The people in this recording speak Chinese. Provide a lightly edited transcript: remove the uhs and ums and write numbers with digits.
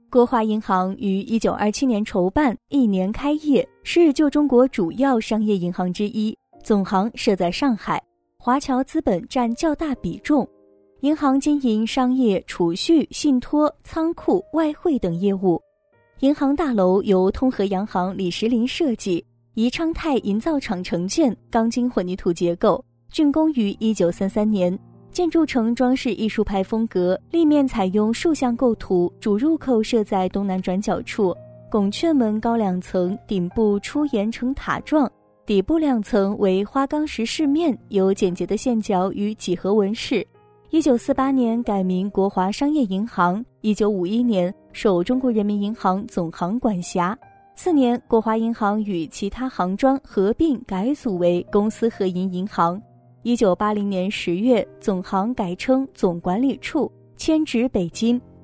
国华银行于1927年筹办，1年开业，是旧中国主要商业银行之一，总行设在上海，华侨资本占较大比重。银行经营商业、储蓄、信托、仓库、外汇等业务。银行大楼由通和洋行李石林设计，宜昌泰营造厂承建，钢筋混凝土结构，竣工于1933年。建筑呈装饰艺术派风格，立面采用竖向构图，主入口设在东南转角处，拱券门高2层，顶部出檐呈塔状，底部2层为花岗石饰面，有简洁的线脚与几何纹饰。1948年改名国华商业银行，1951年受中国人民银行总行管辖。次年，国华银行与其他行庄合并改组为公私合营银行。1980年10月，总行改称总管理处，迁址北京。